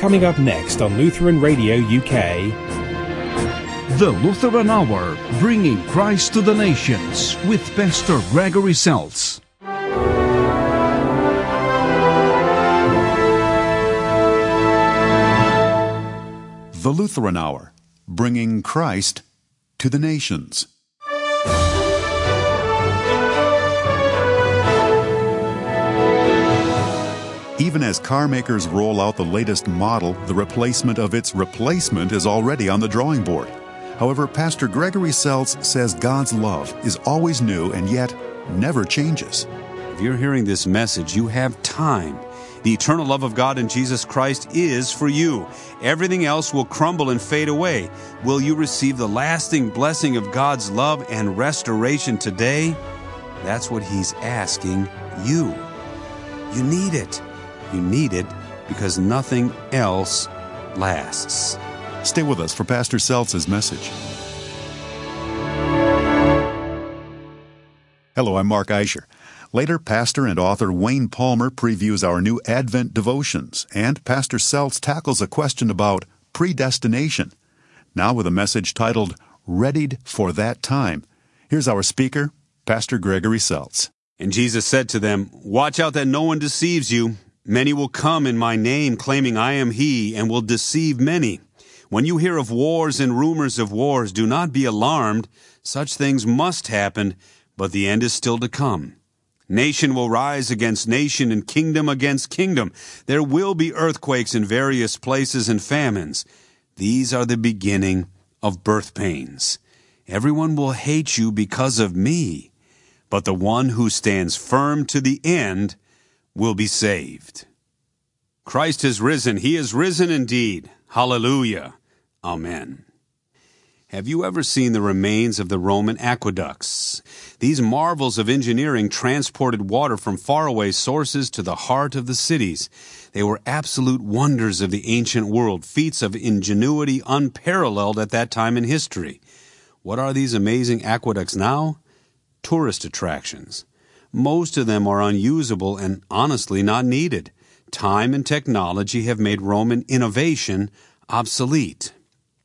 Coming up next on Lutheran Radio UK. The Lutheran Hour, bringing Christ to the nations with Pastor Gregory Seltz. The Lutheran Hour, bringing Christ to the nations. Even as car makers roll out the latest model, the replacement of its replacement is already on the drawing board. However, Pastor Gregory Seltz says God's love is always new and yet never changes. If you're hearing this message, you have time. The eternal love of God in Jesus Christ is for you. Everything else will crumble and fade away. Will you receive the lasting blessing of God's love and restoration today? That's what He's asking you. You need it. You need it because nothing else lasts. Stay with us for Pastor Seltz's message. Hello, I'm Mark Eicher. Later, pastor and author Wayne Palmer previews our new Advent devotions, and Pastor Seltz tackles a question about predestination. Now with a message titled, Readied for That Time. Here's our speaker, Pastor Gregory Seltz. And Jesus said to them, "Watch out that no one deceives you. Many will come in my name, claiming I am He, and will deceive many. When you hear of wars and rumors of wars, do not be alarmed. Such things must happen, but the end is still to come. Nation will rise against nation and kingdom against kingdom. There will be earthquakes in various places and famines. These are the beginning of birth pains. Everyone will hate you because of me, but the one who stands firm to the end will be saved." Christ has risen. He is risen indeed. Hallelujah. Amen. Have you ever seen the remains of the Roman aqueducts? These marvels of engineering transported water from faraway sources to the heart of the cities. They were absolute wonders of the ancient world, feats of ingenuity unparalleled at that time in history. What are these amazing aqueducts now? Tourist attractions. Most of them are unusable and honestly not needed. Time and technology have made Roman innovation obsolete.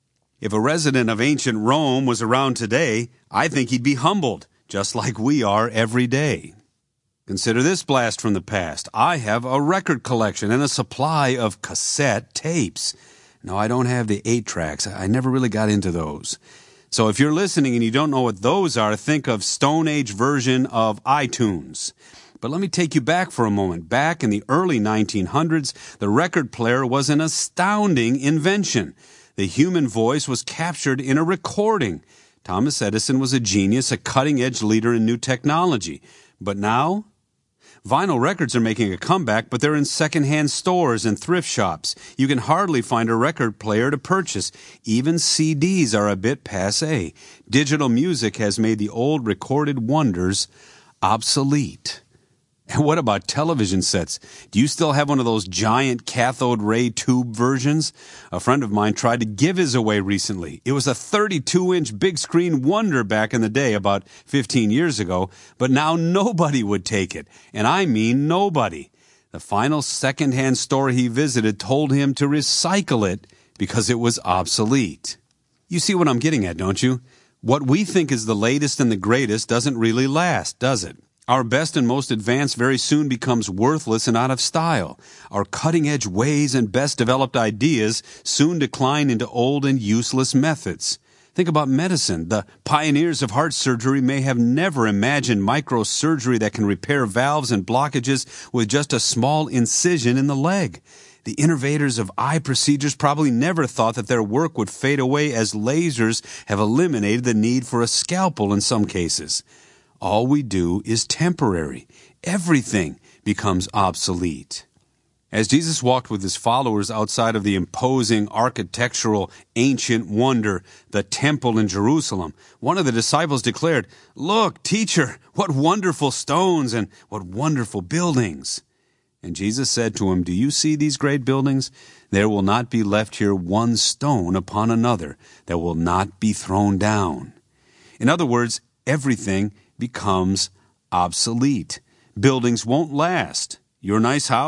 If a resident of ancient Rome was around today, I think he'd be humbled, just like we are every day. Consider this blast from the past. I have a record collection and a supply of cassette tapes. No, I don't have the 8-tracks. I never really got into those. So if you're listening and you don't know what those are, think of Stone Age version of iTunes. But let me take you back for a moment. Back in the early 1900s, the record player was an astounding invention. The human voice was captured in a recording. Thomas Edison was a genius, a cutting-edge leader in new technology. But now, vinyl records are making a comeback, but they're in second-hand stores and thrift shops. You can hardly find a record player to purchase. Even CDs are a bit passé. Digital music has made the old recorded wonders obsolete. And what about television sets? Do you still have one of those giant cathode ray tube versions? A friend of mine tried to give his away recently. It was a 32-inch big screen wonder back in the day, about 15 years ago, but now nobody would take it. And I mean nobody. The final second-hand store he visited told him to recycle it because it was obsolete. You see what I'm getting at, don't you? What we think is the latest and the greatest doesn't really last, does it? Our best and most advanced very soon becomes worthless and out of style. Our cutting-edge ways and best-developed ideas soon decline into old and useless methods. Think about medicine. The pioneers of heart surgery may have never imagined microsurgery that can repair valves and blockages with just a small incision in the leg. The innovators of eye procedures probably never thought that their work would fade away as lasers have eliminated the need for a scalpel in some cases. All we do is temporary. Everything becomes obsolete. As Jesus walked with his followers outside of the imposing architectural ancient wonder, the temple in Jerusalem, one of the disciples declared, "Look, teacher, what wonderful stones and what wonderful buildings." And Jesus said to him, "Do you see these great buildings? There will not be left here one stone upon another that will not be thrown down." In other words, everything becomes obsolete. Buildings won't last. Your nice house,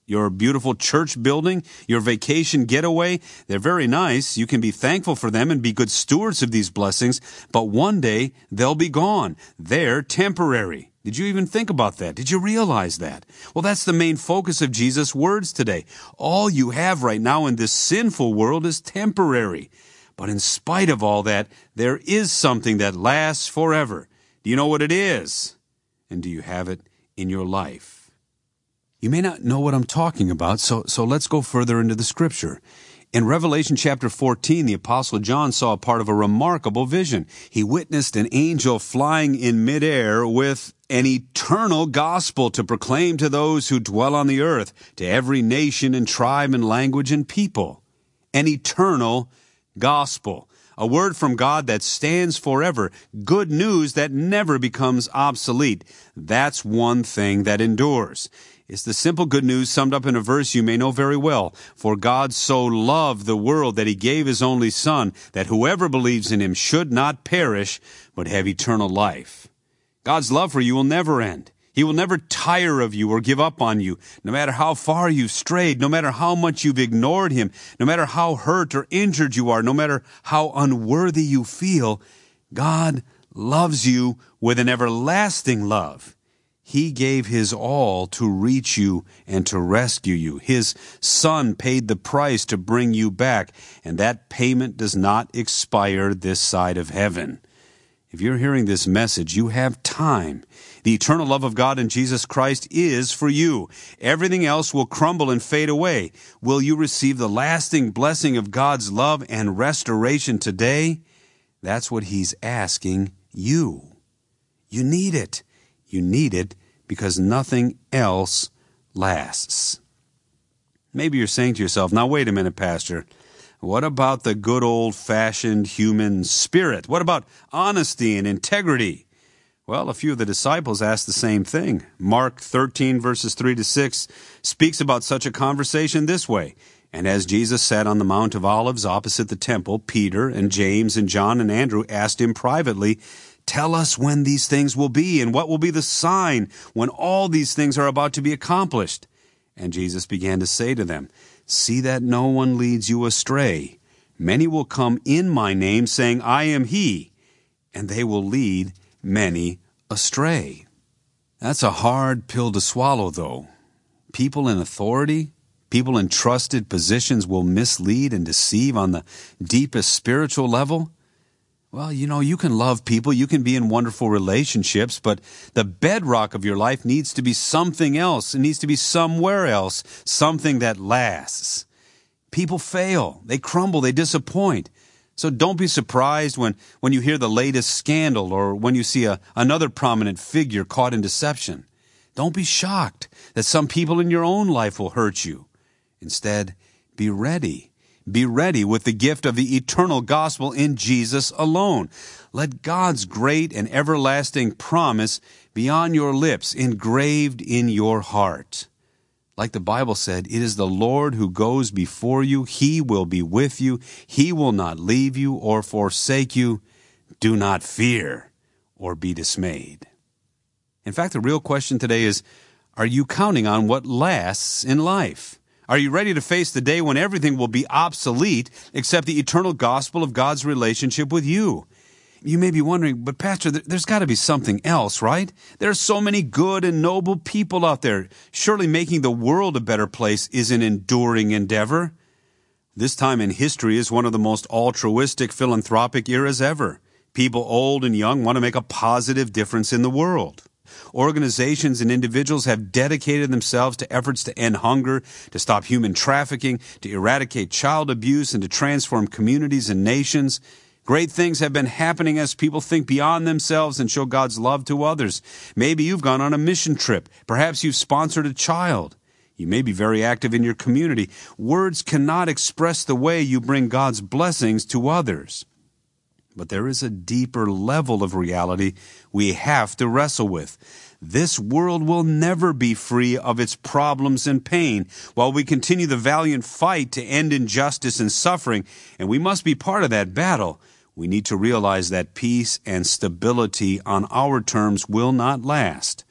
Your beautiful church building, your vacation getaway, they're very nice. You can be thankful for them and be good stewards of these blessings, but one day they'll be gone. They're temporary. Did you even think about that? Did you realize that? Well, that's the main focus of Jesus' words today. All you have right now in this sinful world is temporary. But in spite of all that, there is something that lasts forever. Do you know what it is? And do you have it in your life? You may not know what I'm talking about, so let's go further into the Scripture. In Revelation chapter 14, the Apostle John saw a part of a remarkable vision. He witnessed an angel flying in midair with an eternal gospel to proclaim to those who dwell on the earth, to every nation and tribe and language and people. An eternal gospel. A word from God that stands forever. Good news that never becomes obsolete. That's one thing that endures. It's the simple good news summed up in a verse you may know very well. For God so loved the world that he gave his only Son, that whoever believes in him should not perish, but have eternal life. God's love for you will never end. He will never tire of you or give up on you, no matter how far you've strayed, no matter how much you've ignored him, no matter how hurt or injured you are, no matter how unworthy you feel. God loves you with an everlasting love. He gave his all to reach you and to rescue you. His Son paid the price to bring you back, and that payment does not expire this side of heaven. If you're hearing this message, you have time. The eternal love of God in Jesus Christ is for you. Everything else will crumble and fade away. Will you receive the lasting blessing of God's love and restoration today? That's what he's asking you. You need it. You need it because nothing else lasts. Maybe you're saying to yourself, now wait a minute, Pastor. What about the good old-fashioned human spirit? What about honesty and integrity? Well, a few of the disciples asked the same thing. Mark 13, verses 3-6, speaks about such a conversation this way. And as Jesus sat on the Mount of Olives opposite the temple, Peter and James and John and Andrew asked him privately, "Tell us when these things will be, and what will be the sign when all these things are about to be accomplished?" And Jesus began to say to them, "See that no one leads you astray. Many will come in my name, saying, 'I am he,' and they will lead many astray." That's a hard pill to swallow, though. People in authority, people in trusted positions will mislead and deceive on the deepest spiritual level. Well, you can love people, you can be in wonderful relationships, but the bedrock of your life needs to be something else. It needs to be somewhere else, something that lasts. People fail, they crumble, they disappoint. So don't be surprised when you hear the latest scandal or when you see another prominent figure caught in deception. Don't be shocked that some people in your own life will hurt you. Instead, be ready. Be ready with the gift of the eternal gospel in Jesus alone. Let God's great and everlasting promise be on your lips, engraved in your heart. Like the Bible said, it is the Lord who goes before you. He will be with you. He will not leave you or forsake you. Do not fear or be dismayed. In fact, the real question today is, are you counting on what lasts in life? Are you ready to face the day when everything will be obsolete except the eternal gospel of God's relationship with you? You may be wondering, but Pastor, there's got to be something else, right? There are so many good and noble people out there. Surely making the world a better place is an enduring endeavor. This time in history is one of the most altruistic, philanthropic eras ever. People old and young want to make a positive difference in the world. Organizations and individuals have dedicated themselves to efforts to end hunger, to stop human trafficking, to eradicate child abuse, and to transform communities and nations. Great things have been happening as people think beyond themselves and show God's love to others. Maybe you've gone on a mission trip. Perhaps you've sponsored a child. You may be very active in your community. Words cannot express the way you bring God's blessings to others. But there is a deeper level of reality we have to wrestle with. This world will never be free of its problems and pain while we continue the valiant fight to end injustice and suffering, and we must be part of that battle. We need to realize that peace and stability on our terms will not last.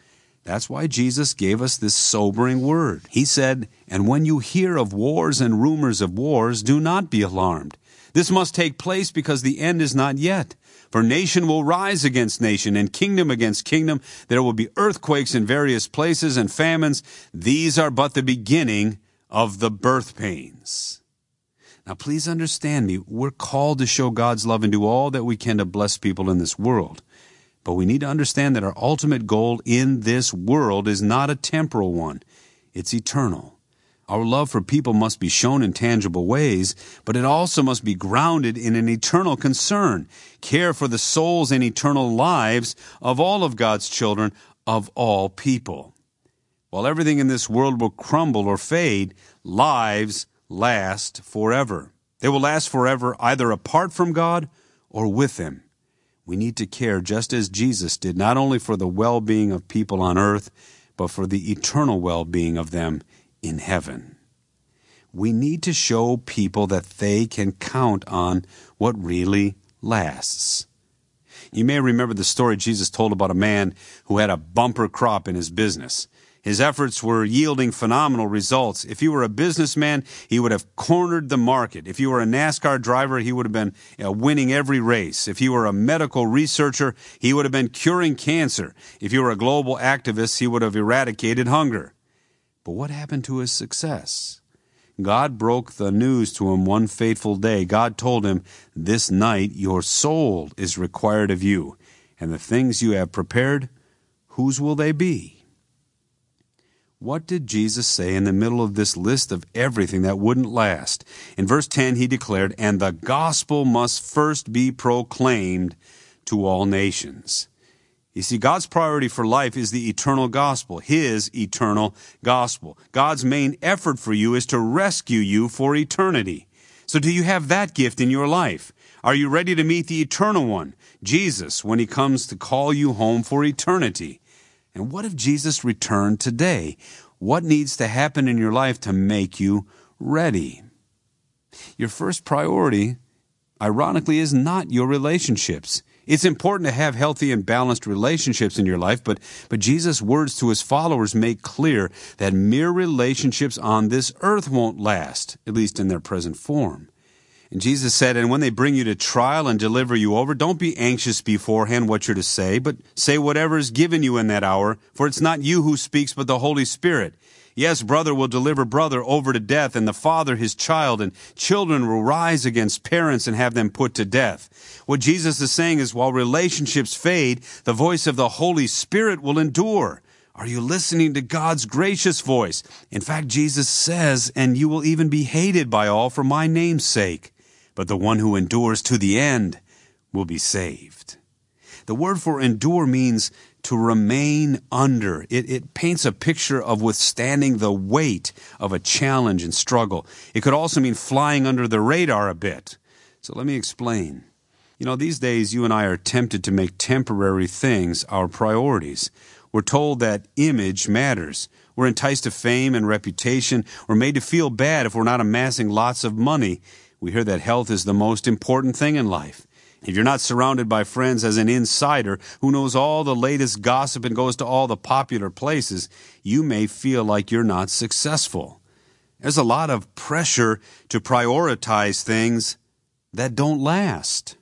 That's why Jesus gave us this sobering word. He said, "And when you hear of wars and rumors of wars, do not be alarmed. This must take place because the end is not yet. For nation will rise against nation, and kingdom against kingdom. There will be earthquakes in various places and famines. These are but the beginning of the birth pains." Now please understand me, we're called to show God's love and do all that we can to bless people in this world. But we need to understand that our ultimate goal in this world is not a temporal one. It's eternal. Our love for people must be shown in tangible ways, but it also must be grounded in an eternal concern, care for the souls and eternal lives of all of God's children, of all people. While everything in this world will crumble or fade, lives last forever. They will last forever either apart from God or with Him. We need to care just as Jesus did, not only for the well-being of people on earth, but for the eternal well-being of them in heaven. We need to show people that they can count on what really lasts. You may remember the story Jesus told about a man who had a bumper crop in his business. His efforts were yielding phenomenal results. If he were a businessman, he would have cornered the market. If he were a NASCAR driver, he would have been winning every race. If he were a medical researcher, he would have been curing cancer. If he were a global activist, he would have eradicated hunger. But what happened to his success? God broke the news to him one fateful day. God told him, "This night your soul is required of you, and the things you have prepared, whose will they be?" What did Jesus say in the middle of this list of everything that wouldn't last? In verse 10, he declared, "And the gospel must first be proclaimed to all nations." You see, God's priority for life is the eternal gospel, His eternal gospel. God's main effort for you is to rescue you for eternity. So do you have that gift in your life? Are you ready to meet the eternal one, Jesus, when He comes to call you home for eternity? And what if Jesus returned today? What needs to happen in your life to make you ready? Your first priority, ironically, is not your relationships. It's important to have healthy and balanced relationships in your life, but Jesus' words to His followers make clear that mere relationships on this earth won't last, at least in their present form. And Jesus said, "And when they bring you to trial and deliver you over, don't be anxious beforehand what you're to say, but say whatever is given you in that hour, for it's not you who speaks, but the Holy Spirit. Yes, brother will deliver brother over to death, and the father his child, and children will rise against parents and have them put to death." What Jesus is saying is, while relationships fade, the voice of the Holy Spirit will endure. Are you listening to God's gracious voice? In fact, Jesus says, "And you will even be hated by all for my name's sake. But the one who endures to the end will be saved." The word for endure means to remain under. It paints a picture of withstanding the weight of a challenge and struggle. It could also mean flying under the radar a bit. So let me explain. These days you and I are tempted to make temporary things our priorities. We're told that image matters. We're enticed to fame and reputation. We're made to feel bad if we're not amassing lots of money. We hear that health is the most important thing in life. If you're not surrounded by friends as an insider who knows all the latest gossip and goes to all the popular places, you may feel like you're not successful. There's a lot of pressure to prioritize things that don't last.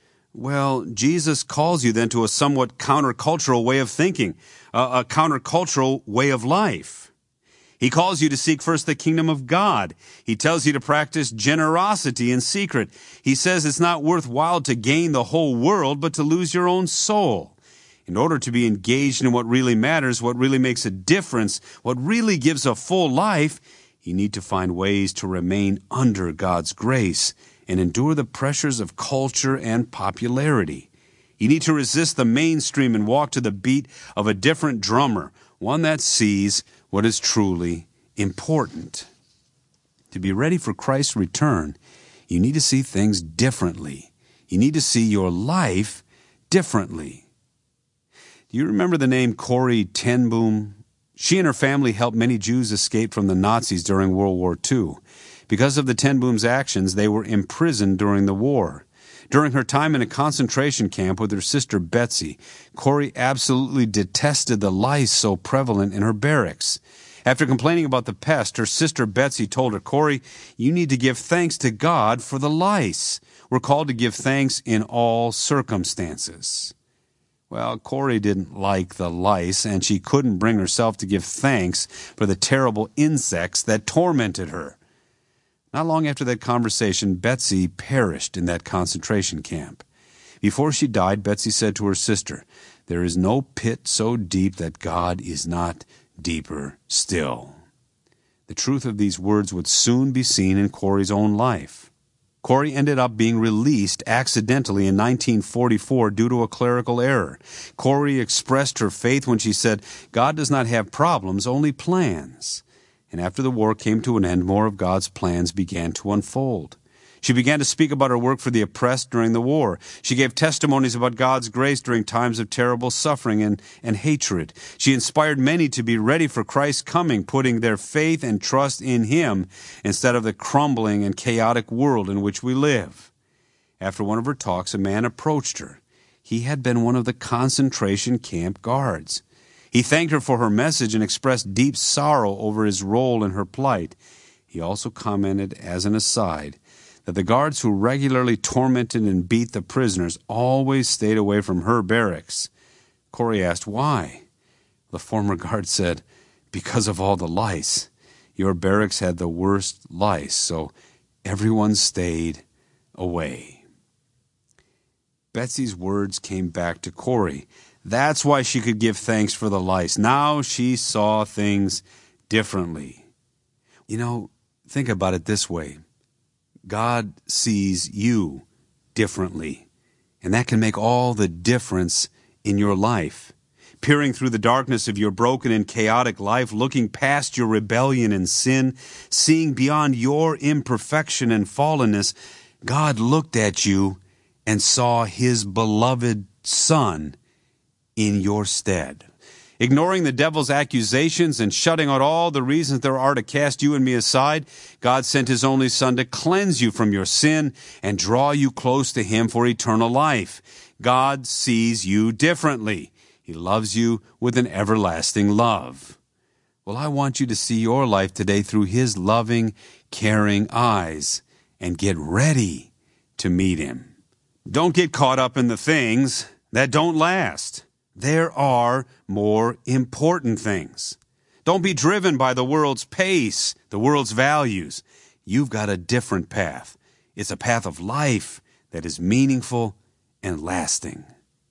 Well, Jesus calls you then to a somewhat countercultural way of thinking, a countercultural way of life. He calls you to seek first the kingdom of God. He tells you to practice generosity in secret. He says it's not worthwhile to gain the whole world, but to lose your own soul. In order to be engaged in what really matters, what really makes a difference, what really gives a full life, you need to find ways to remain under God's grace and endure the pressures of culture and popularity. You need to resist the mainstream and walk to the beat of a different drummer, one that sees what is truly important. To be ready for Christ's return, you need to see things differently. You need to see your life differently. Do you remember the name Corrie ten Boom? She and her family helped many Jews escape from the Nazis during World War II. Because of the ten Boom's actions, they were imprisoned during the war. During her time in a concentration camp with her sister Betsy, Corrie absolutely detested the lice so prevalent in her barracks. After complaining about the pest, her sister Betsy told her, "Corrie, you need to give thanks to God for the lice. We're called to give thanks in all circumstances." Well, Corrie didn't like the lice, and she couldn't bring herself to give thanks for the terrible insects that tormented her. Not long after that conversation, Betsy perished in that concentration camp. Before she died, Betsy said to her sister, "There is no pit so deep that God is not deeper still." The truth of these words would soon be seen in Corrie's own life. Corrie ended up being released accidentally in 1944 due to a clerical error. Corrie expressed her faith when she said, "God does not have problems, only plans." And after the war came to an end, more of God's plans began to unfold. She began to speak about her work for the oppressed during the war. She gave testimonies about God's grace during times of terrible suffering and hatred. She inspired many to be ready for Christ's coming, putting their faith and trust in Him instead of the crumbling and chaotic world in which we live. After one of her talks, a man approached her. He had been one of the concentration camp guards. He thanked her for her message and expressed deep sorrow over his role in her plight. He also commented, as an aside, that the guards who regularly tormented and beat the prisoners always stayed away from her barracks. Corrie asked, "Why?" The former guard said, "Because of all the lice. Your barracks had the worst lice, so everyone stayed away." Betsy's words came back to Corrie. That's why she could give thanks for the lice. Now she saw things differently. Think about it this way. God sees you differently, and that can make all the difference in your life. Peering through the darkness of your broken and chaotic life, looking past your rebellion and sin, seeing beyond your imperfection and fallenness, God looked at you and saw His beloved Son in your stead. Ignoring the devil's accusations and shutting out all the reasons there are to cast you and me aside, God sent His only Son to cleanse you from your sin and draw you close to Him for eternal life. God sees you differently. He loves you with an everlasting love. Well, I want you to see your life today through His loving, caring eyes and get ready to meet Him. Don't get caught up in the things that don't last. There are more important things. Don't be driven by the world's pace, the world's values. You've got a different path. It's a path of life that is meaningful and lasting.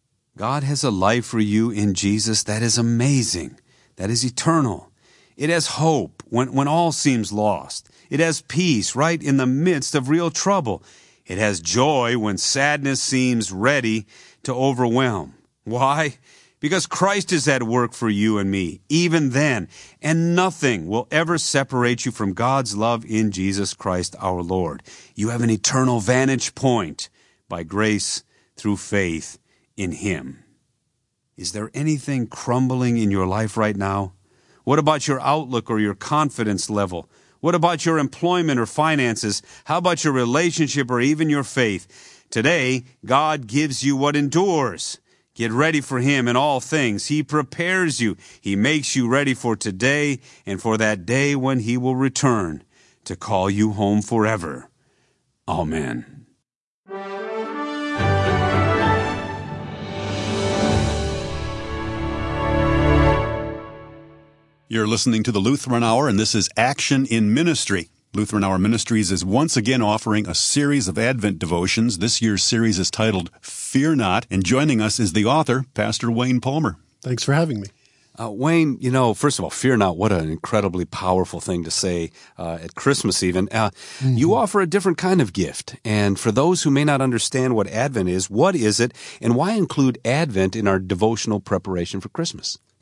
God has a life for you in Jesus that is amazing, that is eternal. It has hope when all seems lost. It has peace right in the midst of real trouble. It has joy when sadness seems ready to overwhelm. Why? Because Christ is at work for you and me, even then, and nothing will ever separate you from God's love in Jesus Christ our Lord. You have an eternal vantage point by grace through faith in Him. Is there anything crumbling in your life right now? What about your outlook or your confidence level? What about your employment or finances? How about your relationship or even your faith? Today, God gives you what endures. Get ready for Him in all things. He prepares you. He makes you ready for today and for that day when He will return to call you home forever. Amen. You're listening to the Lutheran Hour, and this is Action in Ministry. Lutheran Hour Ministries is once again offering a series of Advent devotions. This year's series is titled Fear Not, and joining us is the author, Pastor Wayne Palmer. Thanks for having me. Wayne, first of all, fear not. What an incredibly powerful thing to say at Christmas even. You offer a different kind of gift. And for those who may not understand what Advent is, what is it, and why include Advent in our devotional preparation for Christmas?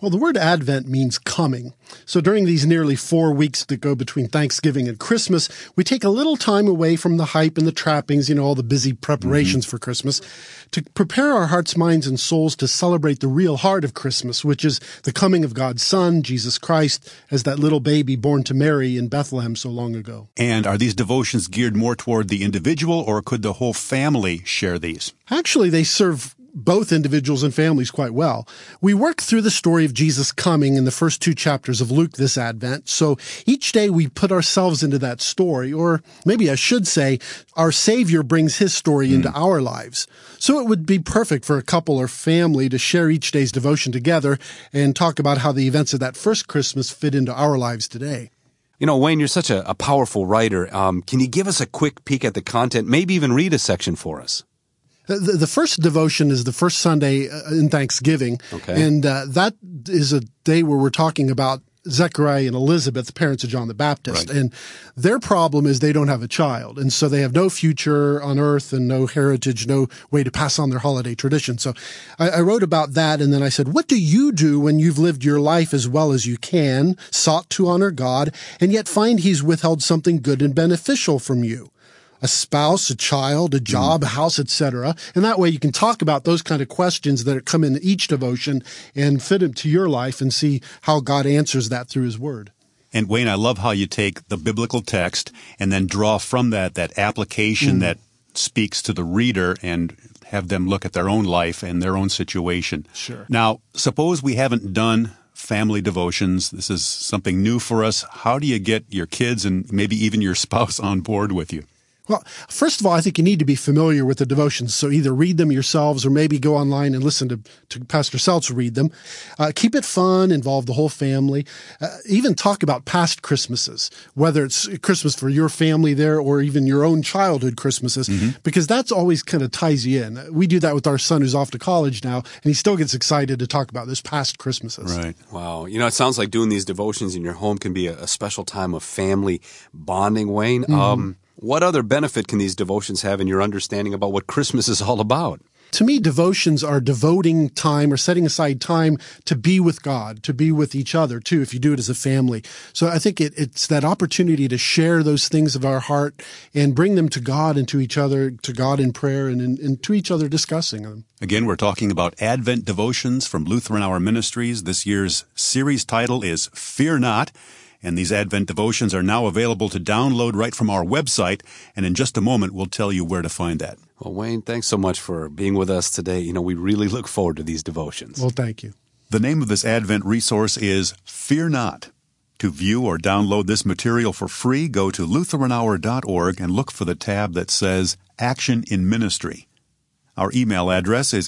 Well, the word Advent means coming. So during these nearly 4 weeks that go between Thanksgiving and Christmas, we take a little time away from the hype and the trappings, all the busy preparations for Christmas, to prepare our hearts, minds, and souls to celebrate the real heart of Christmas, which is the coming of God's Son, Jesus Christ, as that little baby born to Mary in Bethlehem so long ago. And are these devotions geared more toward the individual, or could the whole family share these? Actually, they serve both individuals and families quite well. We work through the story of Jesus coming in the first 2 chapters of Luke this Advent. So each day we put ourselves into that story, or maybe I should say our Savior brings his story into our lives. So it would be perfect for a couple or family to share each day's devotion together and talk about how the events of that first Christmas fit into our lives today. Wayne, you're such a powerful writer. Can you give us a quick peek at the content, maybe even read a section for us? The first devotion is the first Sunday in Thanksgiving, and that is a day where we're talking about Zechariah and Elizabeth, the parents of John the Baptist. Right. And their problem is they don't have a child, and so they have no future on earth and no heritage, no way to pass on their holiday tradition. So I wrote about that, and then I said, what do you do when you've lived your life as well as you can, sought to honor God, and yet find he's withheld something good and beneficial from you? A spouse, a child, a job, a house, etc. And that way you can talk about those kind of questions that come in each devotion and fit them to your life and see how God answers that through his word. And Wayne, I love how you take the biblical text and then draw from that application that speaks to the reader and have them look at their own life and their own situation. Sure. Now, suppose we haven't done family devotions. This is something new for us. How do you get your kids and maybe even your spouse on board with you? Well, first of all, I think you need to be familiar with the devotions. So either read them yourselves or maybe go online and listen to Pastor Seltz read them. Keep it fun, involve the whole family. Even talk about past Christmases, whether it's Christmas for your family there or even your own childhood Christmases, because that's always kind of ties you in. We do that with our son who's off to college now, and he still gets excited to talk about those past Christmases. Right. Wow. It sounds like doing these devotions in your home can be a special time of family bonding, Wayne. What other benefit can these devotions have in your understanding about what Christmas is all about? To me, devotions are devoting time or setting aside time to be with God, to be with each other, too, if you do it as a family. So I think it's that opportunity to share those things of our heart and bring them to God and to each other, to God in prayer and to each other discussing them. Again, we're talking about Advent devotions from Lutheran Hour Ministries. This year's series title is Fear Not. And these Advent devotions are now available to download right from our website. And in just a moment, we'll tell you where to find that. Well, Wayne, thanks so much for being with us today. We really look forward to these devotions. Well, thank you. The name of this Advent resource is Fear Not. To view or download this material for free, go to LutheranHour.org and look for the tab that says Action in Ministry. Our email address is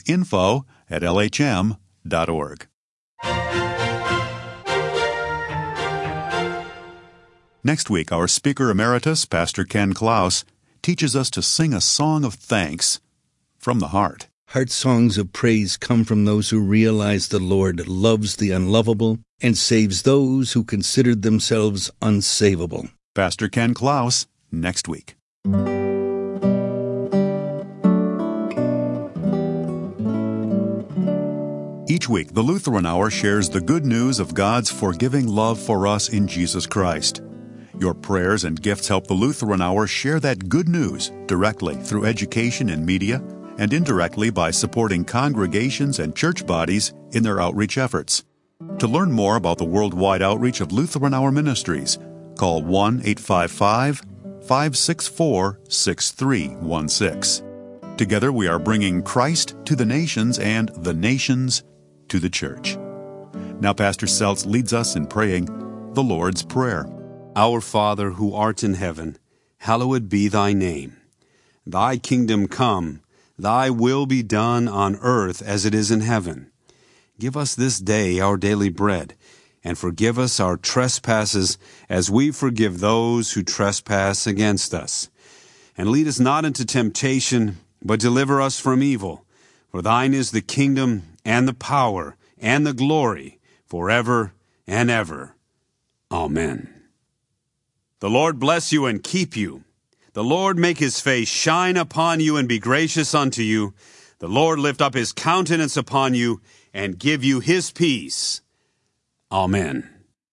info@lhm.org. Next week, our Speaker Emeritus, Pastor Ken Klaus, teaches us to sing a song of thanks from the heart. Heart songs of praise come from those who realize the Lord loves the unlovable and saves those who considered themselves unsavable. Pastor Ken Klaus, next week. Each week, the Lutheran Hour shares the good news of God's forgiving love for us in Jesus Christ. Your prayers and gifts help the Lutheran Hour share that good news directly through education and media, and indirectly by supporting congregations and church bodies in their outreach efforts. To learn more about the worldwide outreach of Lutheran Hour Ministries, call 1-855-564-6316. Together we are bringing Christ to the nations and the nations to the church. Now Pastor Seltz leads us in praying the Lord's Prayer. Our Father, who art in heaven, hallowed be thy name. Thy kingdom come, thy will be done on earth as it is in heaven. Give us this day our daily bread, and forgive us our trespasses as we forgive those who trespass against us. And lead us not into temptation, but deliver us from evil. For thine is the kingdom, and the power, and the glory, forever and ever. Amen. The Lord bless you and keep you. The Lord make his face shine upon you and be gracious unto you. The Lord lift up his countenance upon you and give you his peace. Amen.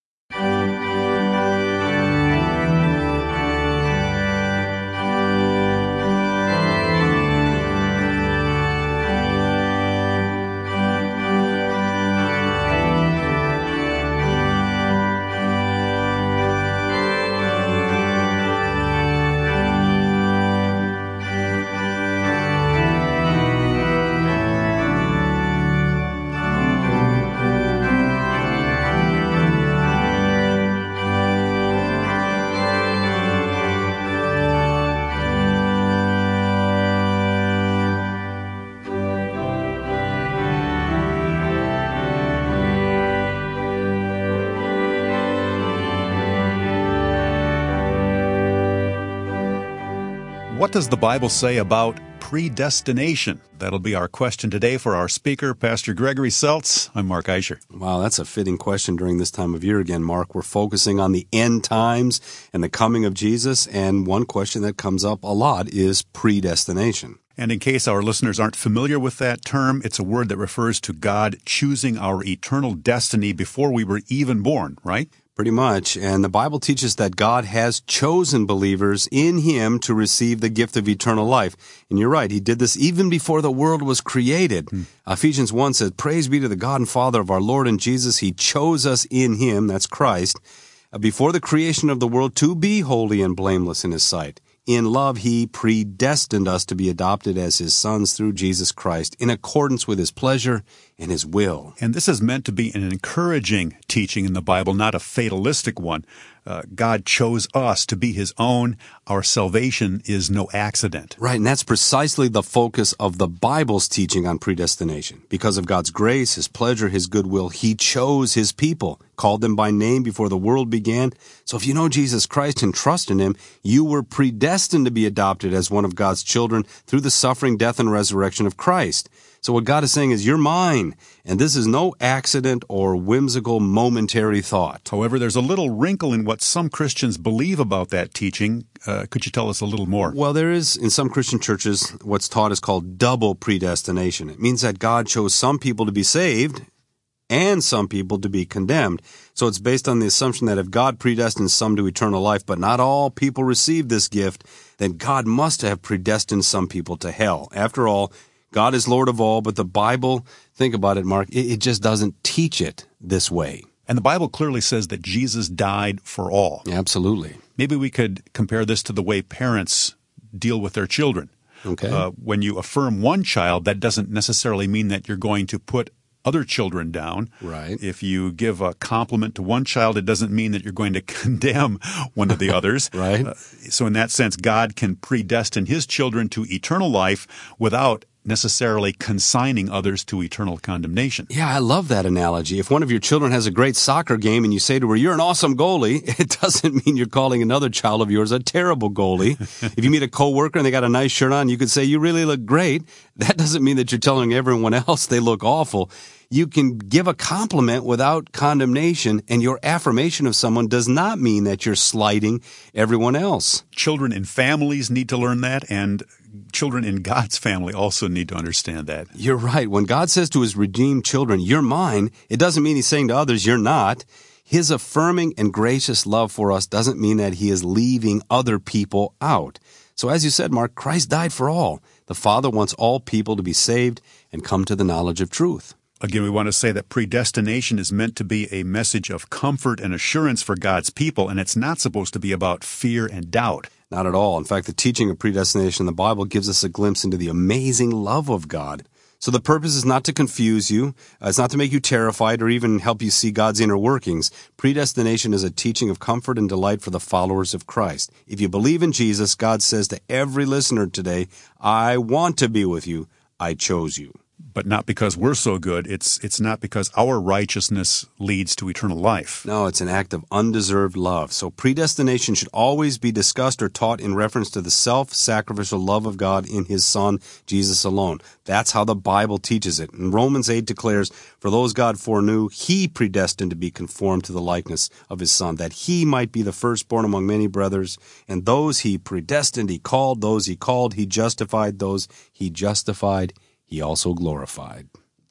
What does the Bible say about predestination? That'll be our question today for our speaker, Pastor Gregory Seltz. I'm Mark Eicher. Wow, that's a fitting question during this time of year again, Mark. We're focusing on the end times and the coming of Jesus, and one question that comes up a lot is predestination. And in case our listeners aren't familiar with that term, it's a word that refers to God choosing our eternal destiny before we were even born, right? Pretty much. And the Bible teaches that God has chosen believers in Him to receive the gift of eternal life. And you're right, He did this even before the world was created. Ephesians 1 says, "Praise be to the God and Father of our Lord and Jesus. He chose us in Him," that's Christ, "before the creation of the world to be holy and blameless in His sight. In love, He predestined us to be adopted as His sons through Jesus Christ in accordance with His pleasure and His will." And this is meant to be an encouraging teaching in the Bible, not a fatalistic one. God chose us to be His own. Our salvation is no accident. Right, and that's precisely the focus of the Bible's teaching on predestination. Because of God's grace, His pleasure, His goodwill, He chose His people, called them by name before the world began. So if you know Jesus Christ and trust in Him, you were predestined to be adopted as one of God's children through the suffering, death, and resurrection of Christ. So what God is saying is, you're mine, and this is no accident or whimsical momentary thought. However, there's a little wrinkle in what some Christians believe about that teaching. Could you tell us a little more? Well, there is, in some Christian churches, what's taught is called double predestination. It means that God chose some people to be saved and some people to be condemned. So it's based on the assumption that if God predestines some to eternal life, but not all people receive this gift, then God must have predestined some people to hell. After all, God is Lord of all, but the Bible, think about it, Mark, it just doesn't teach it this way. And the Bible clearly says that Jesus died for all. Absolutely. Maybe we could compare this to the way parents deal with their children. Okay. When you affirm one child, that doesn't necessarily mean that you're going to put other children down. Right. If you give a compliment to one child, it doesn't mean that you're going to condemn one of the others. Right. So in that sense, God can predestine His children to eternal life without necessarily consigning others to eternal condemnation. Yeah, I love that analogy. If one of your children has a great soccer game and you say to her, "You're an awesome goalie," it doesn't mean you're calling another child of yours a terrible goalie. If you meet a coworker and they got a nice shirt on, you could say, "You really look great." That doesn't mean that you're telling everyone else they look awful. You can give a compliment without condemnation, and your affirmation of someone does not mean that you're slighting everyone else. Children in families need to learn that, and children in God's family also need to understand that. You're right. When God says to His redeemed children, "You're mine," it doesn't mean He's saying to others, "You're not." His affirming and gracious love for us doesn't mean that He is leaving other people out. So as you said, Mark, Christ died for all. The Father wants all people to be saved and come to the knowledge of truth. Again, we want to say that predestination is meant to be a message of comfort and assurance for God's people, and it's not supposed to be about fear and doubt. Not at all. In fact, the teaching of predestination in the Bible gives us a glimpse into the amazing love of God. So the purpose is not to confuse you. It's not to make you terrified or even help you see God's inner workings. Predestination is a teaching of comfort and delight for the followers of Christ. If you believe in Jesus, God says to every listener today, "I want to be with you. I chose you." But not because we're so good. It's not because our righteousness leads to eternal life. No, it's an act of undeserved love. So predestination should always be discussed or taught in reference to the self-sacrificial love of God in His Son, Jesus alone. That's how the Bible teaches it. And Romans 8 declares, "For those God foreknew, He predestined to be conformed to the likeness of His Son, that He might be the firstborn among many brothers. And those He predestined, He called. Those He called, He justified. Those He justified, He also glorified."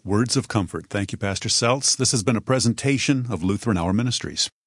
Words of comfort. Thank you, Pastor Seltz. This has been a presentation of Lutheran Hour Ministries.